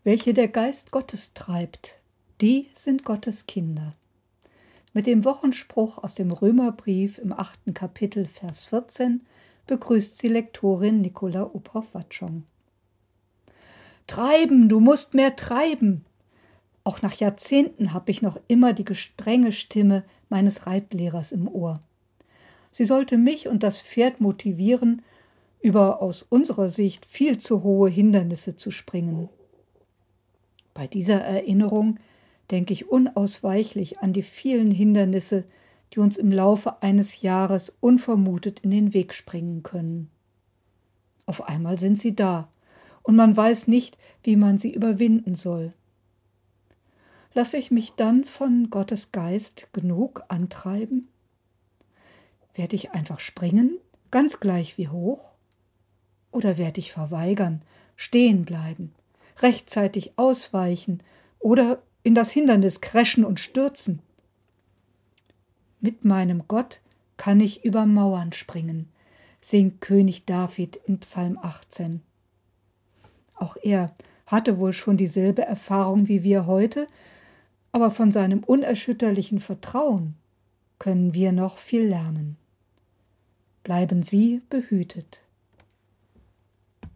Welche der Geist Gottes treibt, die sind Gottes Kinder. Mit dem Wochenspruch aus dem Römerbrief im 8. Kapitel, Vers 14 begrüßt sie Lektorin Nicola Uphoff-Watschong. Treiben, du musst mehr treiben! Auch nach Jahrzehnten habe ich noch immer die strenge Stimme meines Reitlehrers im Ohr. Sie sollte mich und das Pferd motivieren, über aus unserer Sicht viel zu hohe Hindernisse zu springen. Bei dieser Erinnerung denke ich unausweichlich an die vielen Hindernisse, die uns im Laufe eines Jahres unvermutet in den Weg springen können. Auf einmal sind sie da und man weiß nicht, wie man sie überwinden soll. Lasse ich mich dann von Gottes Geist genug antreiben? Werde ich einfach springen, ganz gleich wie hoch? Oder werde ich verweigern, stehen bleiben, rechtzeitig ausweichen oder in das Hindernis crashen und stürzen? Mit meinem Gott kann ich über Mauern springen, singt König David in Psalm 18. Auch er hatte wohl schon dieselbe Erfahrung wie wir heute, aber von seinem unerschütterlichen Vertrauen können wir noch viel lernen. Bleiben Sie behütet.